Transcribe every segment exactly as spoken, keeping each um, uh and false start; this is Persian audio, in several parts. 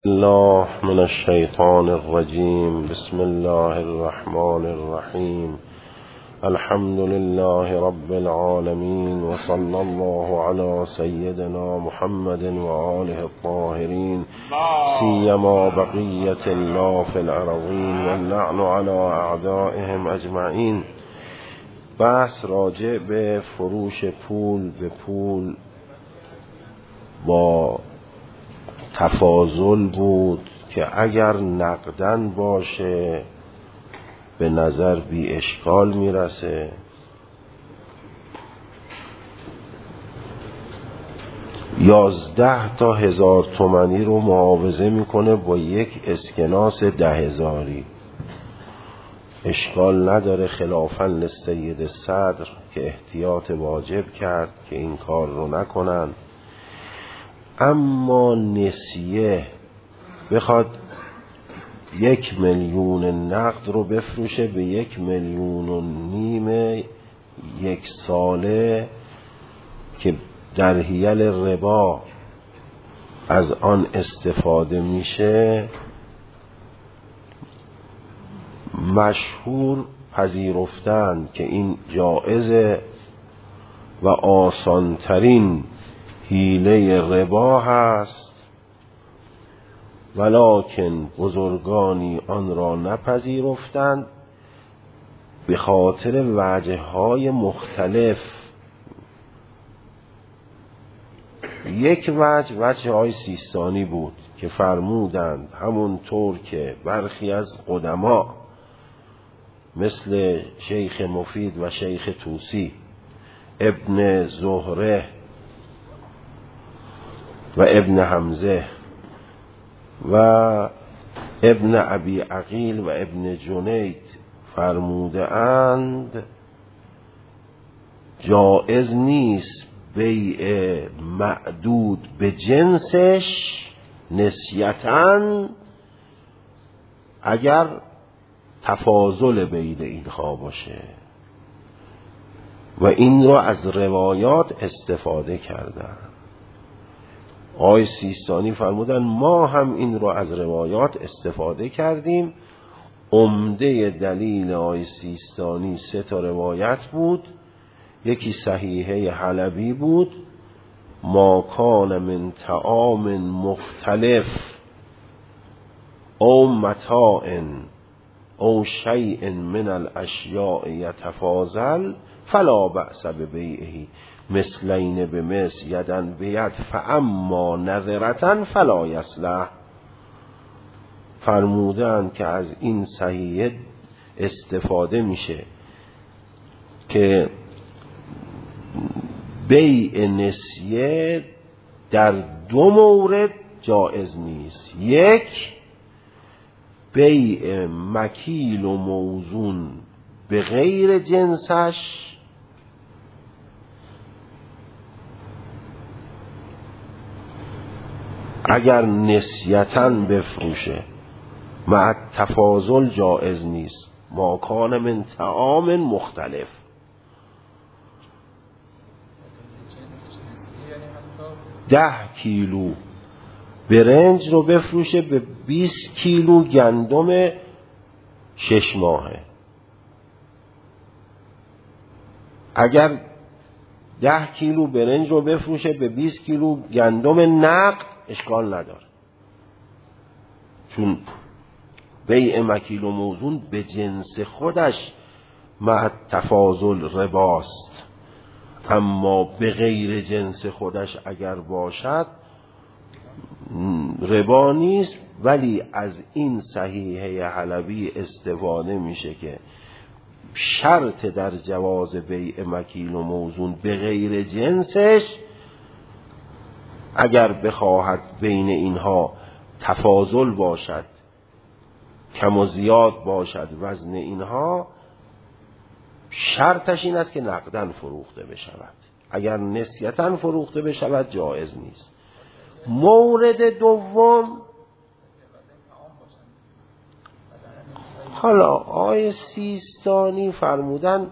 الله من الشيطان الرجيم. بسم الله الرحمن الرحيم. الحمد لله رب العالمين، وصلى الله على سيدنا محمد وآله الطاهرين، سيما بقية الله في الأرضين، واللعن على أعدائهم أجمعين. بحث راجع به فروش پول به پول با تفاضل بود که اگر نقدن باشه به نظر بی اشکال میرسه، یازده تا هزار تومنی رو معاوضه میکنه با یک اسکناس ده هزاری. اشکال نداره، خلافاً للسید صدر که احتیاط واجب کرد که این کار رو نکنن. اما نسیه بخواد یک میلیون نقد رو بفروشه به یک میلیون و نیم یک ساله که در حیل ربا از آن استفاده میشه، مشهور پذیرفتن که این جایزه و آسانترین حیله ربا هست، ولکن بزرگانی آن را نپذیرفتند به خاطر وجه های مختلف. یک وجه وجه های سیستانی بود که فرمودند همونطور که برخی از قدما مثل شیخ مفید و شیخ توسی، ابن زهره و ابن حمزه و ابن ابی عقیل و ابن جنید فرموده اند جائز نیست بیع معدود به جنسش نسیتاً اگر تفاضل بین اینها باشه، و این را از روایات استفاده کردن. آقای سیستانی فرمودن ما هم این رو از روایات استفاده کردیم. عمده دلیل آقای سیستانی سه تا روایت بود. یکی صحیحه حلبی بود، ما کان من طعام مختلف او متاع او شیء من الاشیاء یتفاضل فلا بأس ببیعه مثلین به مثل یدن بید فاما نظرتن فلا یصلح. فرمودن که از این صحیح استفاده میشه که بیع نسیه در دو مورد جائز نیست. یک، بیع مکیل و موزون به غیر جنسش، اگر نسیتاً بفروشه مع تفاضل جائز نیست. ما کان من طعام مختلف. ده کیلو برنج رو بفروشه به بیست کیلو گندم شش ماهه. اگر ده کیلو برنج رو بفروشه به بیست کیلو گندم نقد اشکال نداره، چون بیع مکیل و موزون به جنس خودش مع تفاضل رباست. اما به غیر جنس خودش اگر باشد ربا نیست. ولی از این صحیحه حلبی استفاده میشه که شرط در جواز بیع مکیل و موزون به غیر جنسش، اگر بخواهد بین اینها تفاضل باشد، کم و زیاد باشد وزن اینها، شرطش این است که نقدن فروخته بشود. اگر نسیتاً فروخته بشود جایز نیست. مورد دوم، حالا آقای سیستانی فرمودن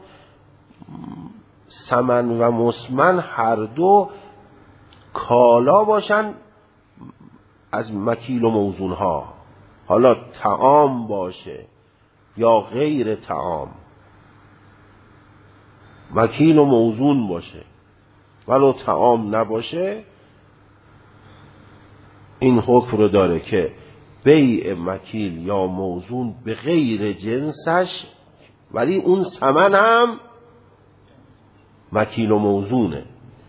ثمن و مسمن هر دو کالا باشن از مکیل و موزون ها، حالا طعام باشه یا غیر طعام، مکیل و موزون باشه ولو طعام نباشه، این حکم رو داره که بیع مکیل یا موزون به غیر جنسش، ولی اون ثمن هم مکیل و موزونه.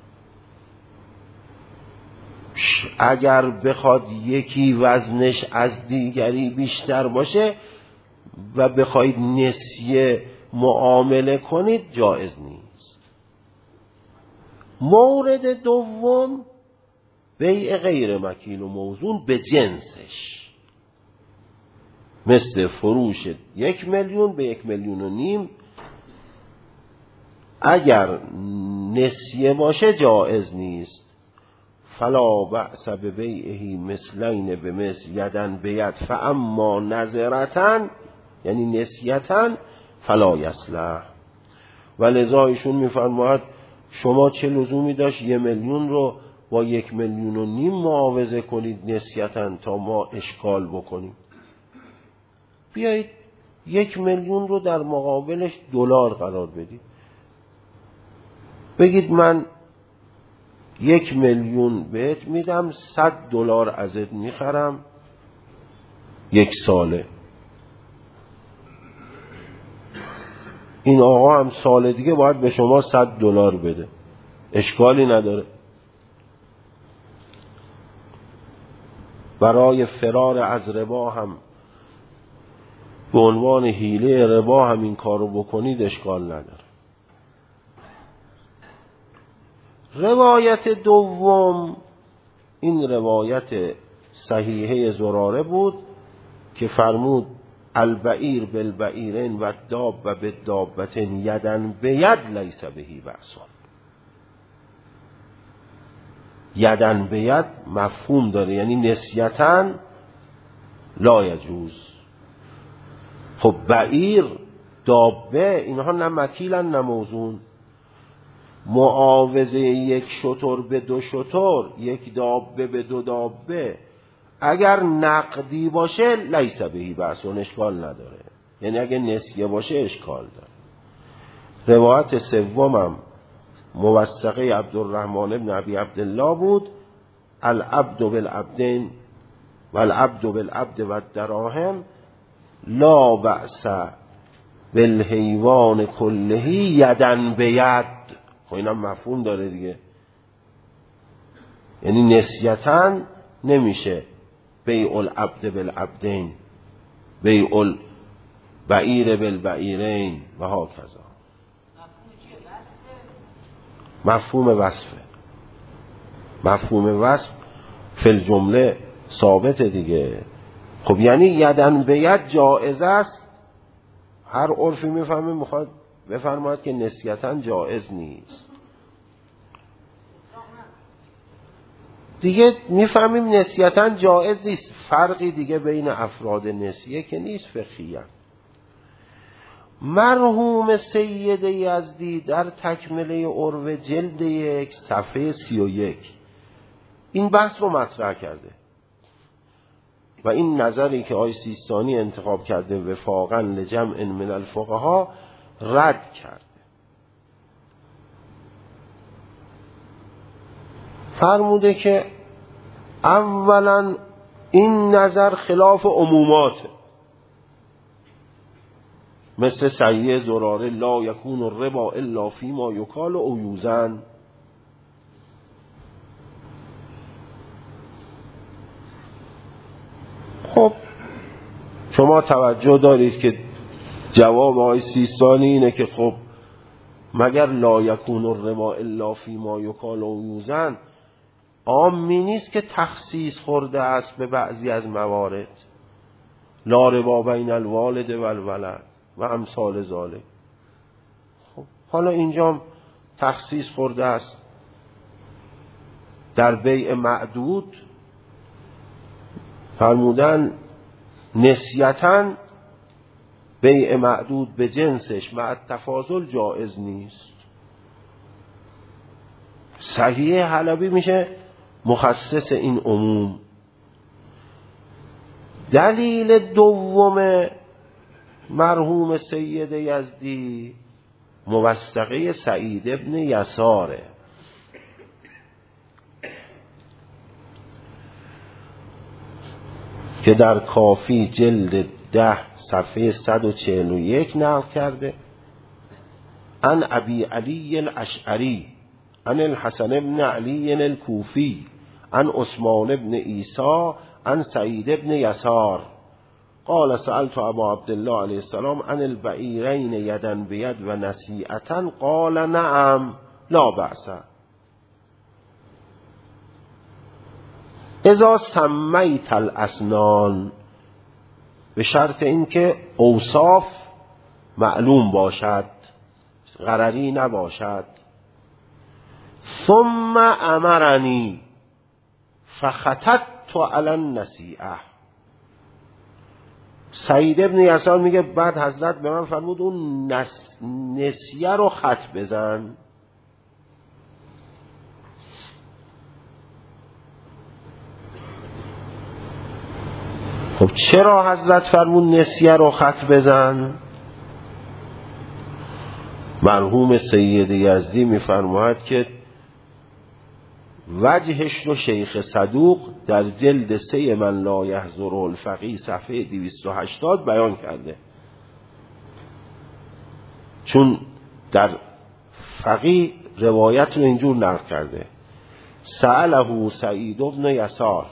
اگر بخواد یکی وزنش از دیگری بیشتر باشه و بخواید نسیه معامله کنید جایز نیست. مورد دوم بیع غیر مکیل و موزون به جنسش، مثل فروش یک میلیون به یک میلیون و نیم، اگر نسیه باشه جایز نیست. فلا بأس ببیعه مثلین بمثل یدن بید فاما نظرتن، یعنی نسیتن فلا یصلح. و لذا ایشون میفرماید شما چه لزومی داشت یه میلیون رو با یک میلیون و نیم معاوضه کنید نسیتن تا ما اشکال بکنیم؟ بیایید یک میلیون رو در مقابلش دلار قرار بدید، بگید من یک میلیون بهت میدم، صد دلار ازت میخرم یک ساله. این آقا هم سال دیگه باید به شما صد دلار بده، اشکالی نداره. برای فرار از ربا هم به عنوان حیله ربا هم این کارو بکنید اشکال نداره. روایت دوم این روایت صحیحه زراره بود که فرمود البعیر بالبعیرین و داب و بالدابتین یدن به ید لیس بهی بأسون. یدن به ید مفهوم داره، یعنی نسیتن لا یجوز. خب بعیر دابه اینها نه مکیلن نه موزون. معاوضه یک شتر به دو شتر، یک دابه به دو دابه، اگر نقدی باشه لیس بهی بأسون، اشکال نداره، یعنی اگر نسیه باشه اشکال داره. روایت سومم موثقه عبدالرحمن ابن ابی عبدالله بود، العبد بالعبدین و العبد بالعبد و الدراهم لا بأس بالحیوان کلهی یدن به ید. خب اینم مفهوم داره دیگه، یعنی نسیتاً نمیشه بیع العبد بالعبدین، بیع البعیر بالبعیرین و ها کذا. مفهوم وصفه، مفهوم وصف فی الجمله ثابت دیگه. خب یعنی یدن به ید جائز است، هر عرفی میفهمه میخواد بفرماید که نسیتاً جائز نیست. دیگه میفهمیم نسیتاً جائز نیست، فرقی دیگه بین افراد نسیه که نیست فقهیاً. مرحوم سید یزدی در تکمله عروه جلد یک صفحه سی و یک این بحث رو مطرح کرده و این نظری که آقای سیستانی انتخاب کرده وفاقاً لجمع من الفقها رد کرده. فرموده که اولا این نظر خلاف عموماته، مثل صحیح زراره لا یکون الربا الا فیما یکال او یوزن. خب شما توجه دارید که جواب آقای سیستانی اینه که خب مگر لا یکون الربا الا فیما یکال او یوزن عامی نیست که تخصیص خورده است به بعضی از موارد، لا ربا بین الوالد و الولد و امثال ذالک. خب حالا اینجا تخصیص خورده است در بیع معدود، فرمودن نسیتاً بیع معدود به جنسش مع التفاضل جائز نیست. صحیح حلبی میشه مخصص این عموم، دلیل دوم مرحوم سید یزدی موثقه سعید ابن یساره که در کافی جلد ده صفحه صد و چهل و یک نقل کرده. عن ابی علی الاشعری عن الحسن ابن علی الکوفی عن عثمان ابن عیسی عن سعید ابن یسار قال سألت ابا عبدالله علیه السلام عن البعیرین یدا بید و نسیئتا قال نعم لا بأس اذا سمیت الاسنان، به شرط اینکه اوصاف معلوم باشد، غرری نباشد. ثم امرنی فخططت علی النسیئه. سعید ابن یسار میگه بعد حضرت به من فرمود اون نس... نسیه رو خط بزن. خب چرا حضرت فرمود نسیه رو خط بزن؟ مرحوم سید یزدی میفرماید که وجهش رو شیخ صدوق در جلد سه من لا یحضر الفقیه صفحه دویست و هشتاد بیان کرده، چون در فقیه روایت رو اینجور نقل کرده. سأله سعید بن یسار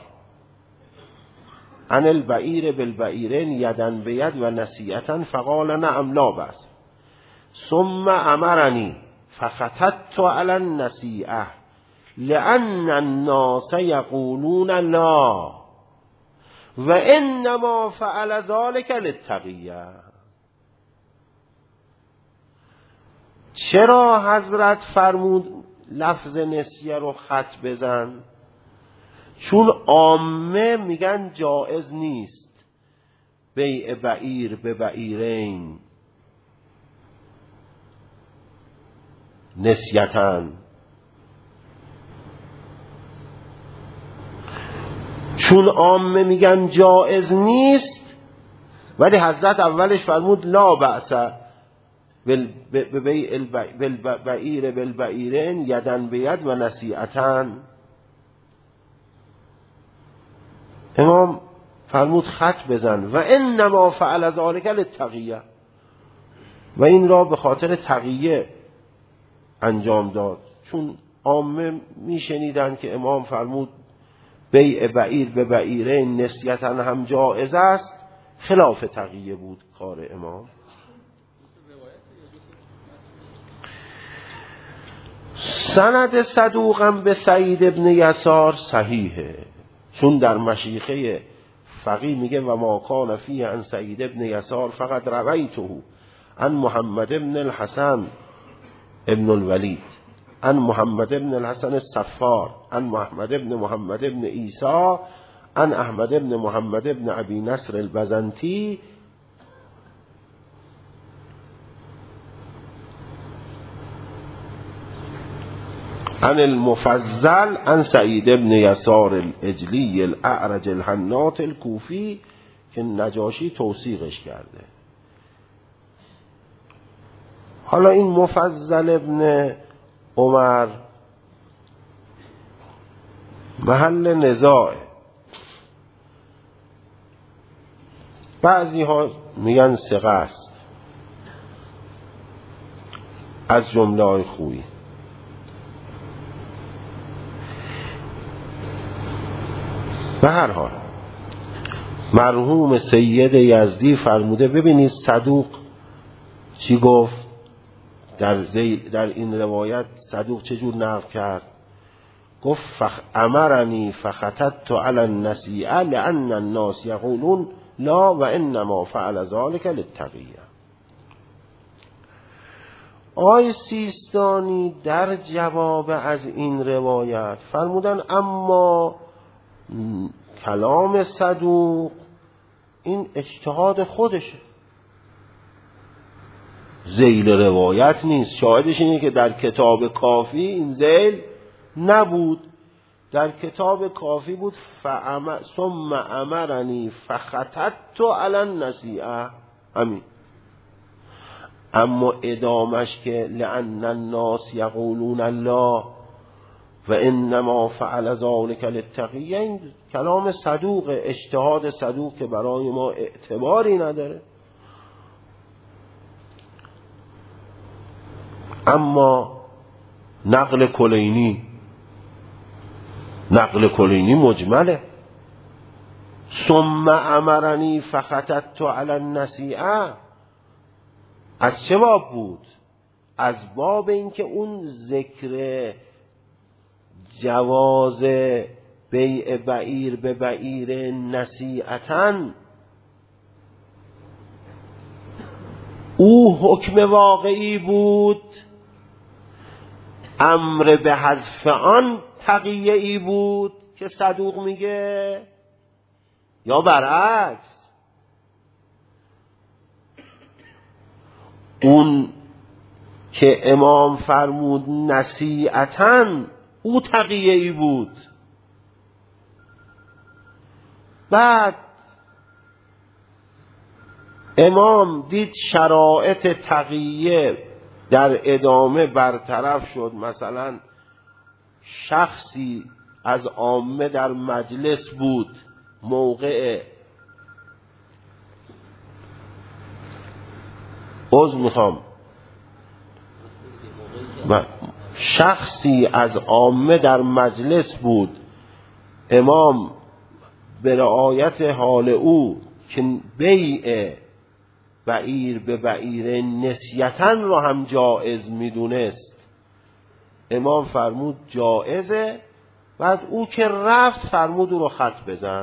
عن البعیر بالبعیرین یدا بید و نسیئتا فقال نعم لا بأس ثم امرنی فخططت علی النسیئه لأن الناس یقولون لا و انما فعل ذلك للتقیه. چرا حضرت فرمود لفظ نسیه رو خط بزن؟ چون عامه میگن جائز نیست بیع بعیر به بعیرین نسیتن، چون عامه میگن جائز نیست، ولی حضرت اولش فرمود لا بأس بیع البعیر بالبعیرین یدن بید و نسیئتن. امام فرمود خط بزن و انما فعل ذلك للتقیه، و این را به خاطر تقیه انجام داد، چون عامه میشنیدن که امام فرمود بیع بعیر به بعیرین نسیتن هم جائز است، خلاف تقیه بود کار امام. سند صدوقم به سعید ابن یسار صحیحه، چون در مشیخه فقیه میگه و ما کان فیه عن سعید ابن یسار فقط رویته عن محمد ابن الحسن ابن الولید عن محمد ابن الحسن الصفار عن محمد ابن محمد ابن عیسی عن احمد ابن محمد ابن ابی نصر البزنتی عن المفضل عن سعید ابن یسار الاجلی الاعرج الحناط الکوفی که نجاشی توثیقش کرده. حالا این مفضل ابن عمر محل نزاع، بعضی ها میگن ثقه است از جمله های خوبی. به هر حال مرحوم سید یزدی فرموده، ببینید صدوق چی گفت در, در این روایت. صدوق چجور نقل کرد؟ گفت فخ امرنی فخططت علی النسیئه لان الناس یقولون لا و انما فعل ذلك للتقیه. آقای سیستانی در جواب از این روایت فرمودن اما کلام صدوق این اجتهاد خودشه، ذیل روایت نیست. شاهدش اینه که در کتاب کافی این ذیل نبود. در کتاب کافی بود فعم... ثم امرنی فخططت علی النسیئه، همین. اما ادامش که لأن الناس یقولون الله و انما فعل ذلک للتقی، این کلام صدوق، اجتهاد صدوق که برای ما اعتباری نداره. اما نقل کلینی نقل کلینی مجمله. ثم امرنی فخططت علی النسیئه از چه باب بود؟ از باب اینکه اون ذکر جواز بیع بعیر به بعیر نصیحتاً او حکم واقعی بود، امر به حذف آن تقیه‌ای بود که صدوق میگه، یا برعکس اون که امام فرمود نصیحتاً او تقیه‌ای بود. بعد امام دید شرایط تقیه در ادامه برطرف شد، مثلا شخصی از عامه در مجلس بود موقع عذر میخوام شخصی از عامه در مجلس بود، امام به رعایت حال او که بیع بعیر به بعیر نسیتاً را هم جائز میدونست، امام فرمود جائزه. بعد او که رفت فرمود او رو خط بزن.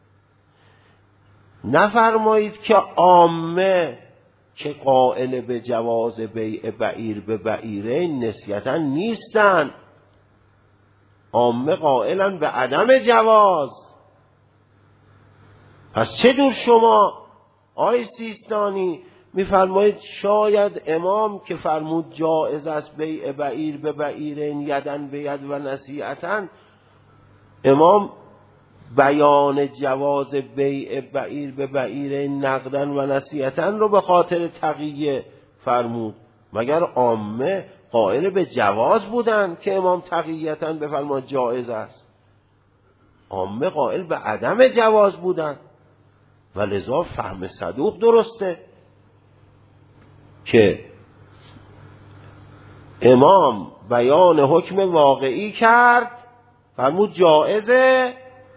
نفرمایید که عامه که قائل به جواز بیع بعیر به بعیرین نسیتاً نیستن، عامه قائلن به عدم جواز. پس چه دور شما آی سیستانی میفرمایید شاید امام که فرمود جائز است بیع بعیر به بعیرین یدن به ید و نصیحتاً، امام بیان جواز بیع بعیر به بعیرین نقدن و نصیحتاً رو به خاطر تقیه فرمود؟ مگر عامه قائل به جواز بودن که امام تقییتاً بفرماد جائز است؟ عامه قائل به عدم جواز بودن و لذا فهم صدوق درسته که امام بیان حکم واقعی کرد، فرمود جائزه.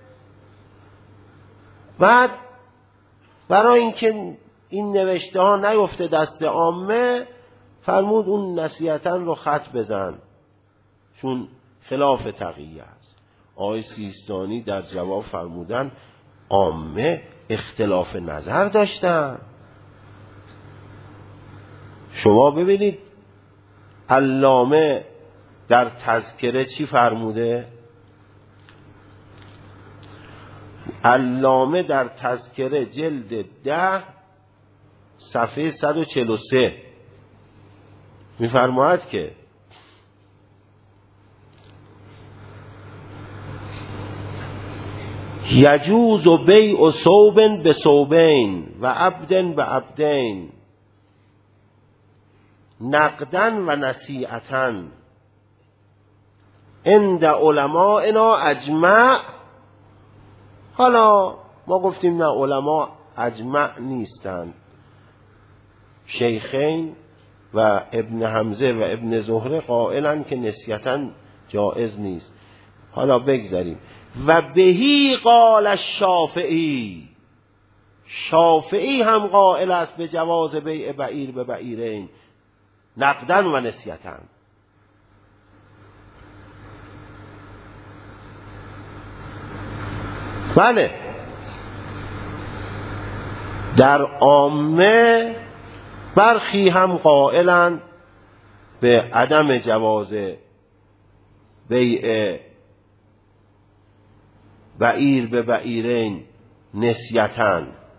بعد برای اینکه این نوشته ها نیفته دست عامه فرمود اون نصیحتاً رو خط بزن، چون خلاف تقیه است. آقای سیستانی در جواب فرمودن عامه اختلاف نظر داشتن. شما ببینید علامه در تذکره چی فرموده؟ علامه در تذکره جلد ده صفحه صد و چهل و سه میفرماید که یجوز بیع ثوب به ثوبین و عبد به عبدین نقدن و نصیحتاً عند علمائنا اجمع. حالا ما گفتیم نه، علما اجمع نیستند، شیخین و ابن حمزه و ابن زهره قائلن که نسیتاً جائز نیست. حالا بگذاریم. و بهی قال الشافعی، شافعی هم قائل است به جواز بیع بعیر به بعیرین نقدن و نسیتاً. بله، در عامه برخی هم قائلند به عدم جواز بیع بعیر به بعیرین نسیتاً،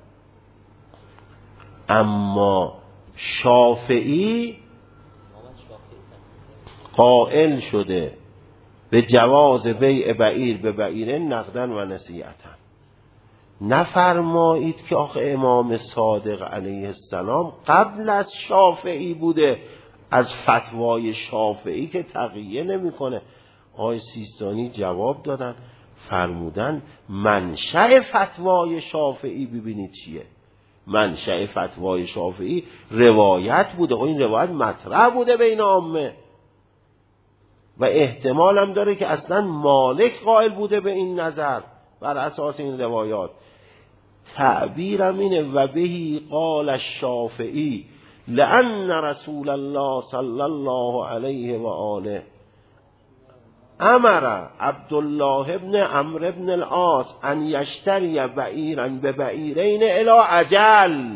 اما شافعی قائل شده به جواز بیع بعیر به بعیر نقدن و نصیحتن. نفرمایید که آخه امام صادق علیه السلام قبل از شافعی بوده، از فتوای شافعی که تقیه نمیکنه. آقای سیستانی جواب دادن، فرمودن منشأ فتوای شافعی ببینید چیه. منشأ فتوای شافعی روایت بوده، این روایت مطرح بوده بین عامه و احتمال هم داره که اصلا مالک قائل بوده به این نظر بر اساس این روایات. تعبیرم اینه و بهی قال الشافعی لأن رسول الله صلی الله علیه و آله امر عبدالله ابن عمرو ابن العاص ان یشتری بعیرا به بعیرین الی اجل.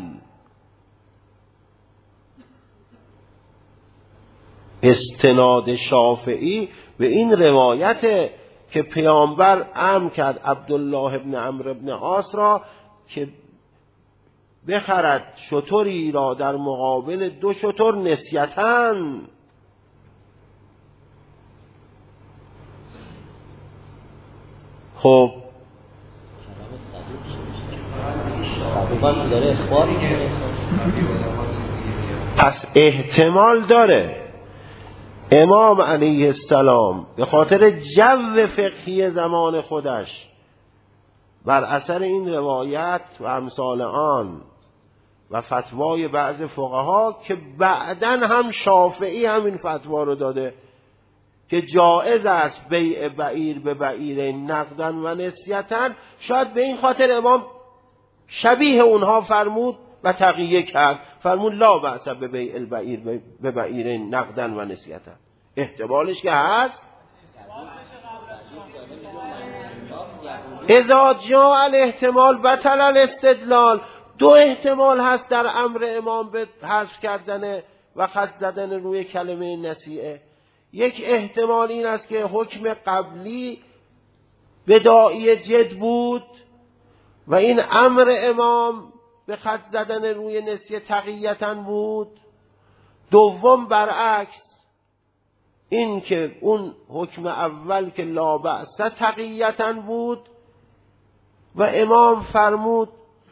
استناد شافعی به این روایت که پیامبر امر کرد عبدالله ابن عمرو ابن عاص را که بخرد شتری را در مقابل دو شتر نسیتاً. خب پس احتمال داره امام علیه السلام به خاطر جو فقهی زمان خودش بر اثر این روایت و امثال آن و فتوای بعض فقها که بعدن هم شافعی همین فتوا رو داده که جایز است بیع بعیر به بعیر نقدن و نسیتن، شاید به این خاطر امام شبیه اونها فرمود و تقیه کرد، فرمود لا بأس به بیع البعیر به بعیر نقدن و نسیتن. احتمالش که هست اذا جاء الاحتمال بطل الاستدلال. دو احتمال هست در امر امام به حذف کردن و خط زدن روی کلمه نسیه. یک احتمال این است که حکم قبلی بداعی جد بود و این امر امام به خط زدن روی نسیه تقییتاً بود. دوم برعکس، این که اون حکم اول که لا بأس تقییتاً بود و امام فرمود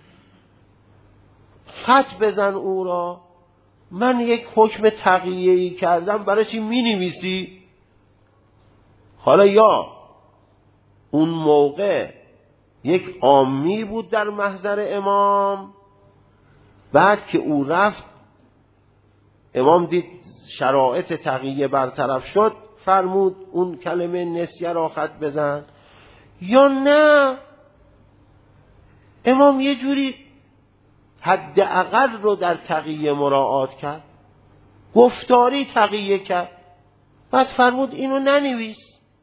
خط بزن او را، من یک حکم تقییه‌ای کردم برای چی می نویسی؟ حالا یا اون موقع یک عامی بود در محضر امام، بعد که او رفت امام دید شرایط تقییه برطرف شد فرمود اون کلمه نسیه را خط بزن. یا نه امام یه جوری حداقل رو در تقییه مراعات کرد، گفتاری تقییه کرد، بعد فرمود اینو ننویس.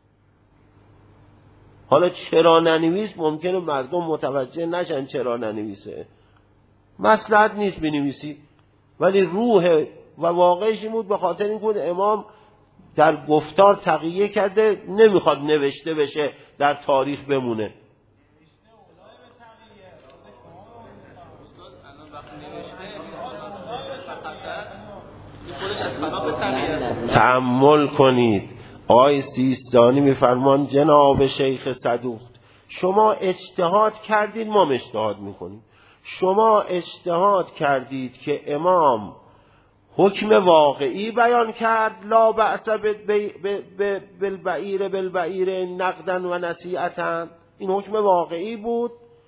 حالا چرا ننویس ممکنه مردم متوجه نشن چرا ننویسه، مصلحت نیست بنویسی، ولی روح و واقعش این بود به خاطر این بود امام در گفتار تقییه کرده، نمیخواد نوشته بشه در تاریخ بمونه. تأمل کنید. آقای سیستانی میفرمان جناب شیخ صدوق شما اجتهاد کردید، ما اجتهاد میکنیم. شما اجتهاد کردید که امام حکم واقعی بیان کرد لا بأس بالبعیر بالبعیر نقدن و نصیحتن، این حکم واقعی بود.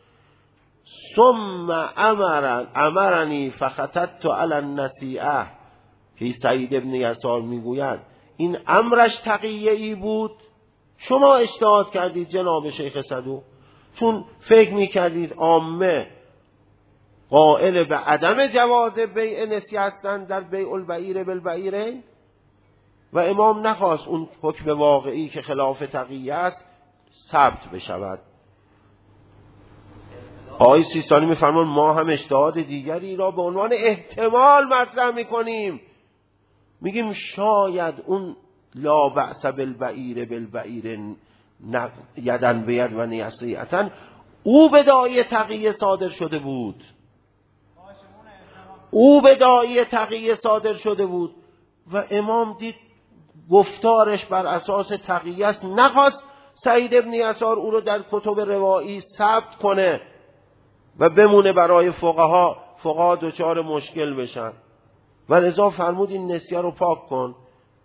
ثم امرن امرنی فخطت علی النصیحه که سعید ابن یسار میگوید این امرش تقیه‌ای بود. شما اجتهاد کردید جناب شیخ صدوق چون فکر میکردید عامه قائل به عدم جواز بیع نسیه هستند در بیع البعیر بالبعیرین و امام نخواست اون حکم واقعی که خلاف تقیه است ثبت بشود. آقای سیستانی میفرمان ما هم اجتهاد دیگری را به عنوان احتمال مطرح میکنیم، میگیم شاید اون لا بأس بالبعیر بالبعیر یدن بید و نصیحتن او بداعی تقیه صادر شده بود، او بداعی تقیه صادر شده بود و امام دید گفتارش بر اساس تقیه است، نخواست سعید ابن یسار او رو در کتب روایی ثبت کنه و بمونه برای فقها، فقها دچار مشکل بشن و لذا فرمود این نسیه رو پاک کن.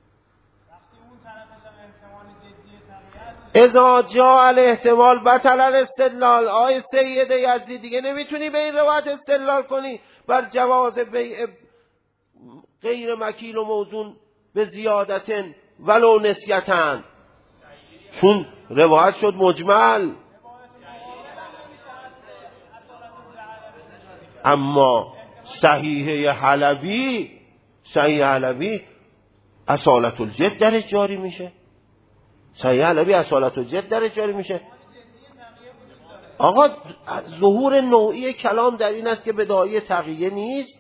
اذا جاء الاحتمال بطل الاستدلال. آی سید یزدی دیگه نمیتونی به این روایت استدلال کنی بر جواز بیع غیر مکیل و موزون به زیادتن ولو نسیتن، چون روایت شد مجمل. اما صحیحه حلبی صحیح حلبی اصالت الجد درش جاری میشه، صحیح حلبی اصالت الجد درش جاری میشه. آقا ظهور نوعی کلام در این است که بداعی تقیه نیست،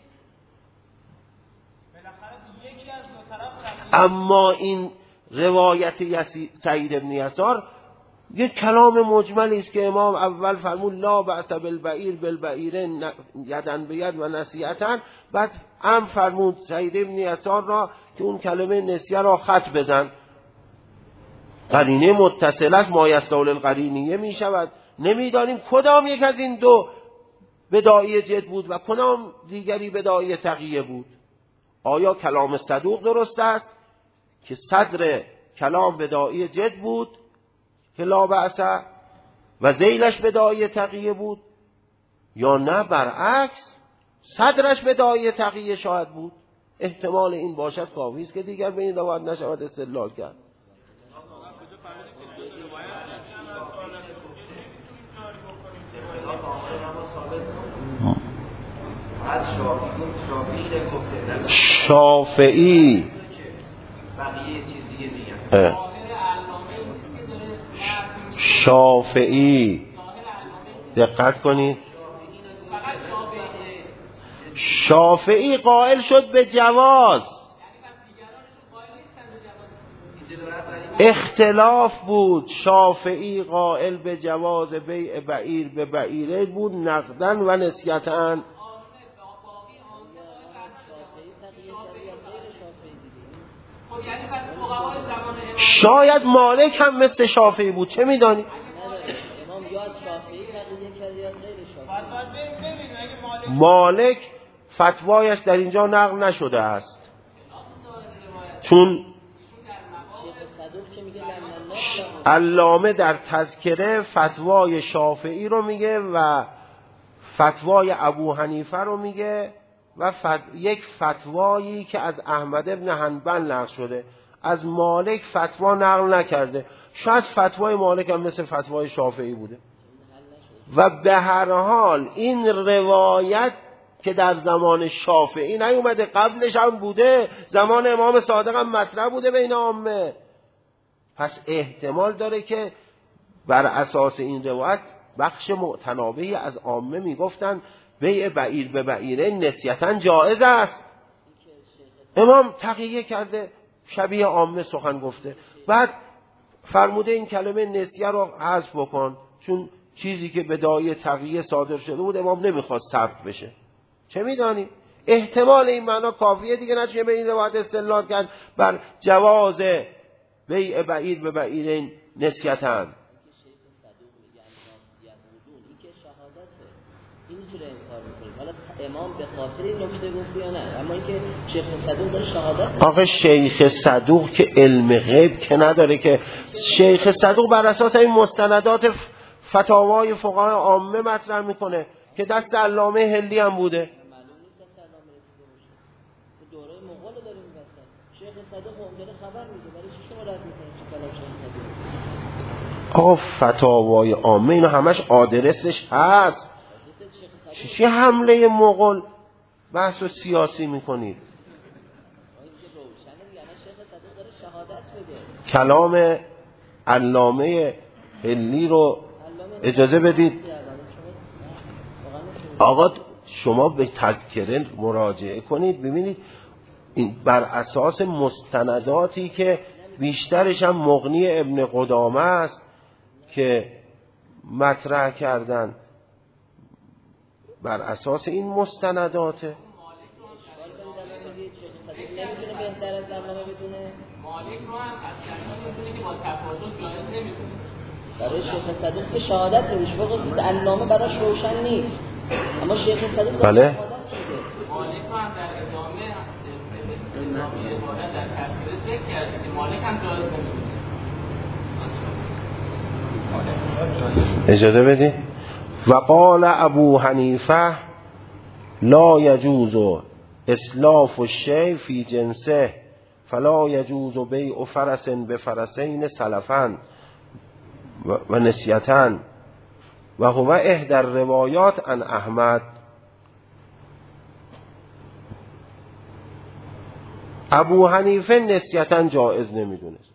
اما این روایت سعید ابن یسار یک کلام مجملی است که امام اول فرمود لا بأس بالبعیر بالبعیر یدن به ید و نصیحتن، بعد هم فرمود سعید ابن یسار را که اون کلمه نسیه را خط بزن. قرینه متصل است، ما یستول القرینیه می شود. نمیدانیم کدام یک از این دو بداعی جد بود و کدام دیگری بداعی تقیه بود. آیا کلام صدوق درست است که صدر کلام بداعی جد بود که لا بأس و ذیلش بداعی تقیه بود، یا نه برعکس صدرش بداعی تقیه شاید بود؟ احتمال این باشد کافی است که دیگر به این روایت نشود استدلال کرد. شافعی شافعی دقت کنید، شافعی قائل شد به جواز، اختلاف بود. شافعی قائل به جواز بیع بعیر به بعیره بود نقدن و نسیتاً. شاید مالک هم مثل شافعی بود، چه میدانی؟ مالک فتوایش در اینجا نقل نشده است، چون علامه در تذکره فتوای شافعی رو میگه و فتوای ابو حنیفه رو میگه و فت... یک فتوایی که از احمد ابن حنبل نقل شده، از مالک فتوا نقل نکرده. شاید فتوای مالک هم مثل فتوای شافعی بوده. و به هر حال این روایت که در زمان شافعی نیومده، قبلش هم بوده، زمان امام صادق هم مطرح بوده بین عامه، پس احتمال داره که بر اساس این روایت بخش متنابهی از عامه میگفتن بیع بعیر به بعیره نسیتاً جائز است. امام تقیه کرده، شبیه عامه سخن گفته، بعد فرموده این کلمه نسیه رو حذف بکن، چون چیزی که بداعی تقیه صادر شده بود امام نمیخواست ثبت بشه. چه میدانی؟ احتمال این معنا کافیه دیگه، نشه به این روایت استدلال کرد بر جواز بیع بعیر به بعیرین نسیتاً. حالا امام به خاطر این نکته گفت یا نه؟ اما اینکه شیخ صدوق داره شهادت. آخه شیخ صدوق که علم غیب که نداره، که شیخ صدوق بر اساس این مستندات فتاوای فقهای عامه مطرح میکنه که دست علامه هلی هم بوده. معلوم نیست دست علامه رسیده باشه. دوره مغول داریم واسه شیخ صدوق هم داره خبر میده، برای چی شما رد میکنید چه کلام شیخ صدوق؟ آقا فتاوای عامه اینا همش آدرسش هست. چی حمله مغول بحث و سیاسی میکنید؟ کلام علامه هلی رو اجازه بدید. آقا شما به تذکره مراجعه کنید ببینید این بر اساس مستنداتی که بیشترش هم مغنی ابن قدامه است که مطرح کردن، بر اساس این مستنداته. مالک رو هم از کسانی می‌دونه که با تفاضل جایز نمی‌دونه. برای شیخ صدوق که شهادت میدش فقط علامه براش روشن نیست، اما شیخ صدوق بله مالک رو هم در ادامه ادامه عبارت در تفسیر ذکر کرده که مالک هم جایز نمی‌دونه. اجازه بدید. و قال ابو حنیفه لا یجوز اسلاف الشیء فی جنسه فلا یجوز بیع فرس بفرسین سلفا و نسیتا و هو احدى الروایات عن احمد. ابو حنیفه نسیتا جایز نمیدونست.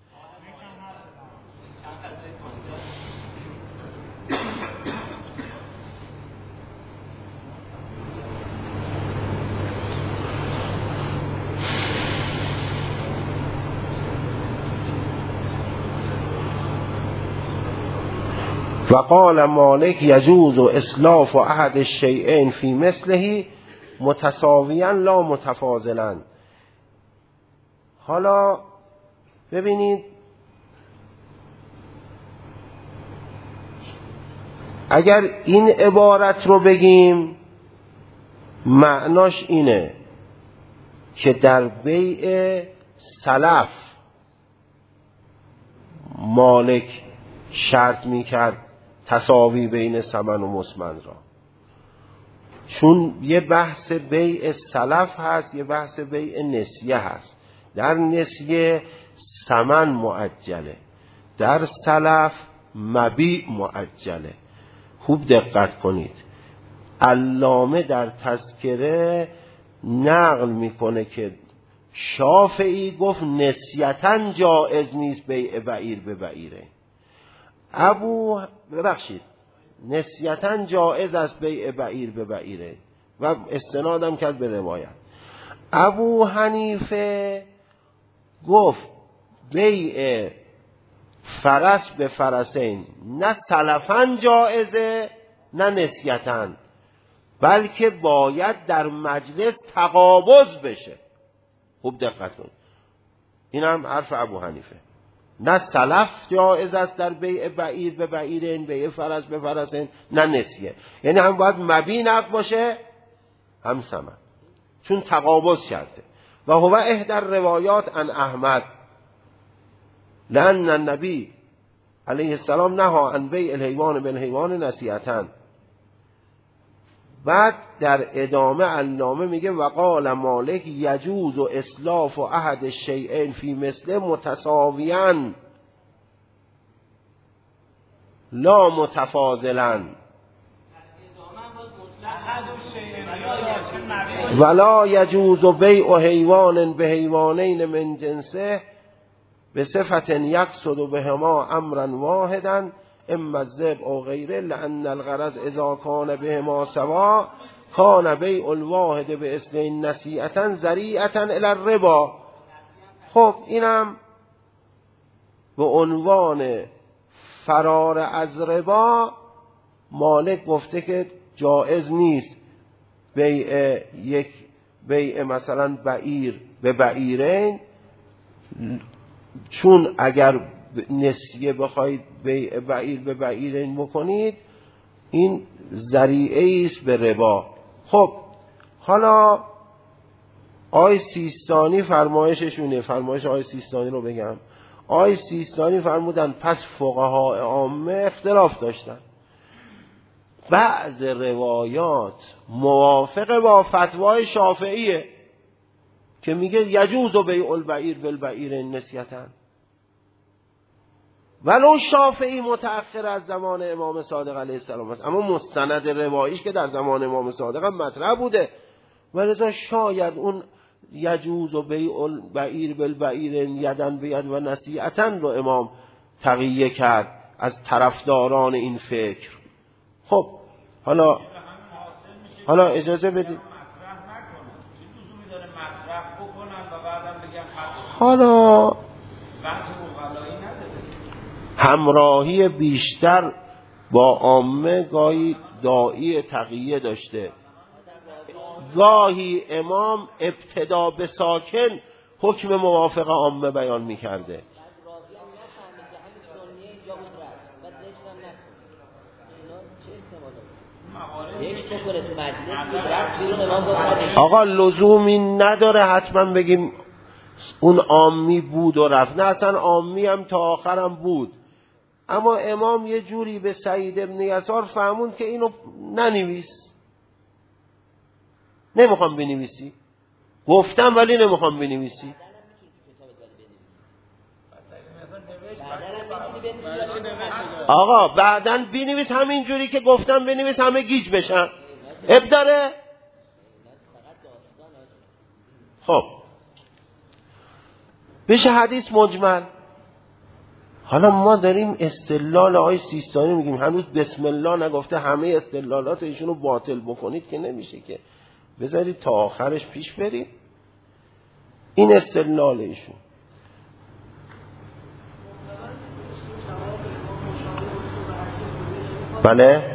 و قال مالک یجوز اسلاف احد الشیئین فی مثله متساویا لا متفاضلا. حالا ببینید اگر این عبارت رو بگیم معناش اینه که در بیع سلف مالک شرط میکرد تساوی بین ثمن و مسمن را، چون یه بحث بیع سلف هست، یه بحث بیع نسیه هست. در نسیه ثمن معجله، در سلف مبیع معجله. خوب دقت کنید، علامه در تذکره نقل میکنه که شافعی گفت نسیتاً جائز نیست بیع بعیر به بعیره. ابو ببخشید نسیتاً جائز است بیع بعیر به بعیره و استنادم کرد به روایت. ابو حنیفه گفت بیع فرس به فرسین نه سلفاً جائزه نه نسیتاً، بلکه باید در مجلس تقابض بشه. خوب دقت کنید، این هم حرف ابو حنیفه. نه سلف جائز است در بیع بعیر به بعیرین، بیع فرس به فرسین، نه نسیه. یعنی هم باید مبیع نقد باشه هم ثمن، چون تقابض شرطه. و هو احدى الروایات عن احمد لأن النبی علیه السلام نهى عن بیع الحیوان بالحیوان نسیئة. بعد در ادامه علامه میگه و قال مالک یجوز اسلاف احد الشیئین فی مثله متساویاً لا متفاضلا ولا یجوز بیع حیوان به حیوانین من جنسه بصفت یقصد بهما امرا واحدا اما الذبح او غیره لان الغرض اذا کان بهما سوا کان بیع الواحد به اثنین نسیئة ذریعة الی الربا. خب اینم به عنوان فرار از ربا مالک گفته که جایز نیست بیع یک بیع مثلا بعیر به بعیرین، چون اگر نسیه بخواید بیع بعیر به بعیرین بکنید این ذریعه است به ربا. خب حالا آی سیستانی فرمایششونه، فرمایش آی سیستانی رو بگم. آی سیستانی فرمودن پس فقهای عامه اختلاف داشتن، بعض روایات موافق با فتوای شافعیه که میگه یجوز بیع البعیر بالبعیر نسیةً، ولو شافعی متأخر از زمان امام صادق علیه السلام است، اما مستند رواییش که در زمان امام صادق هم مطرح بوده. ولذا شاید اون یجوز بیع البعیر بالبعیر یداً بید و نسیئةً رو امام تقیه کرد از طرفداران این فکر. خب حالا حالا اجازه بدید حالا همراهی بیشتر با عامه گاهی داعی تقیه داشته، گاهی امام ابتدا به ساکن حکم موافق عامه بیان میکرده. آقا لزومی نداره حتما بگیم اون عامی بود و رفت، نه اصلا عامی هم تا آخرم بود، اما امام یه جوری به سعید ابن یسار فهموند که اینو ننویس، نمیخوام بنویسی، گفتم ولی نمیخوام بنویسی. آقا بعدن بنویس همین جوری که گفتم بنویس، همه گیج بشن، اب داره؟ خب بشه حدیث مجمل. حالا ما داریم استدلال آقای سیستانی میگیم، هنوز بسم الله نگفته، همه استدلالات ایشونو باطل بکنید که نمیشه که، بذارید تا آخرش پیش بریم. این استدلال ایشون. بله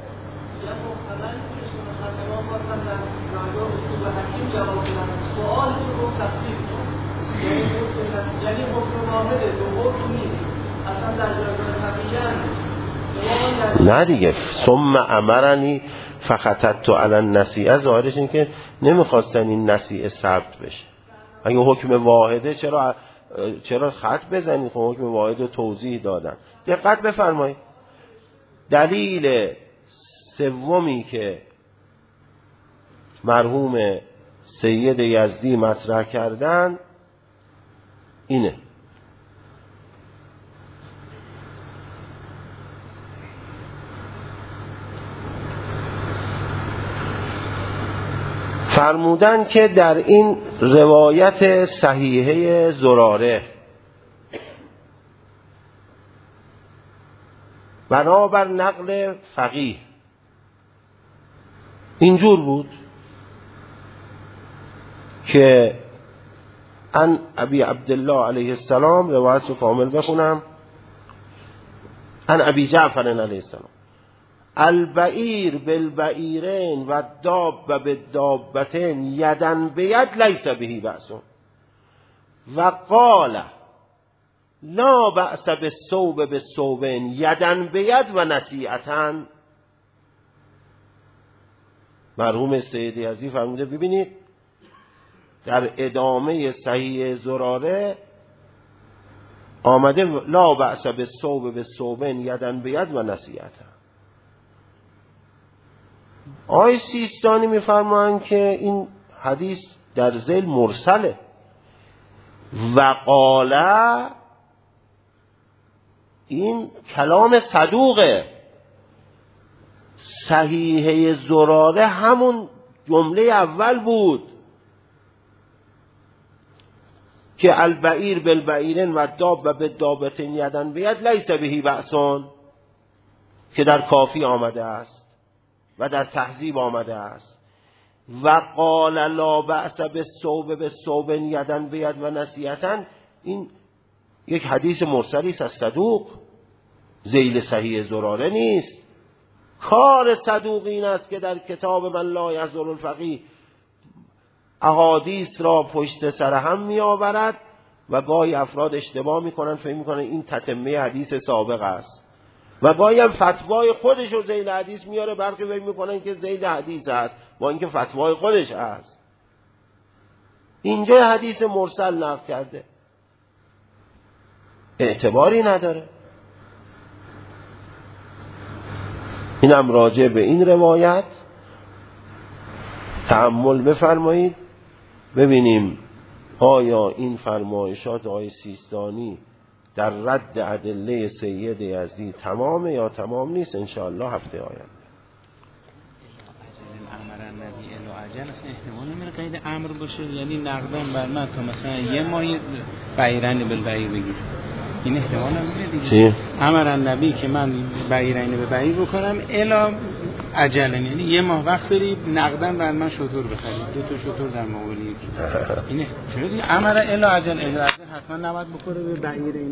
نه دیگه، ثم امرنی فخطت علی النسیئه، ظاهرش این که نمیخواستن این نسیئه ثبت بشه. اگه حکم واحده چرا چرا خط بزنید؟ خب حکم واحد رو توضیح دادن. دقت بفرمایید. دلیل سومی که مرحوم سید یزدی مطرح کردن اینه: فرمودن که در این روایت صحیحه زراره بنابر نقل فقیه اینجور بود که ان ابی عبدالله علیه السلام، روایت رو کامل بخونم، ان ابی جعفر علیه السلام: البعیر بالبعیرین و داب بالدابتین یدن بید لیس بهی بأس و قال لا بأس بالثوب بالثوبین یدن بید و نصیعتن. مرحوم سید یزدی فرموده ببینید در ادامه صحیح زراره آمده لا بأس بالثوب بالثوبین یدن بید و نصیعتن. آقای سیستانی میفرمایند که این حدیث در ذیل مرسله. و قاله این کلام صدوقه، صحیحه زراره همون جمله اول بود که البعیر بالبعیرین و داب و بالدابتین یدن بید لیس بهی بأس، که در کافی آمده است و در تهذیب آمده است. و قال لا بأس بالثوب بالثوب یدن بید و نصیحتن، این یک حدیث مرسلی است از صدوق، ذیل صحیح زراره نیست. کار صدوق این است که در کتاب من لا یحضر الفقیه احادیث را پشت سر هم می آورد و گاهی افراد اشتباه می کنند، فکر می کنند این تتمه حدیث سابق است و گاهی هم فتوای خودش رو ذیل حدیث میاره، برخی فکر میکنن که ذیل حدیث است با اینکه فتوای خودش است. اینجا حدیث مرسل نقل کرده، اعتباری نداره. اینم راجع به این روایت تأمل بفرمایید، ببینیم آیا این فرمایشات آقای سیستانی در رد ادله سید یزدی تمامه یا تمام نیست. انشاءالله هفته آینده. امر النبی الا عجل، احتمال نمیره قید امر باشه، یعنی نقدن بر من تا مثلا یه ماه بعیرن بالبعیر بگیر، این احتمال نمیره دیگه. چی؟ امر النبی که من بعیرن به بعیر بکنم الا عجل، یعنی یه ماه وقت داری نقدن بر من شطور بخرید، دو تا شطور در مقابل یکی. این چرا دیگه امر الا عجل، اجازه حتما نباید بخوره به بعیر.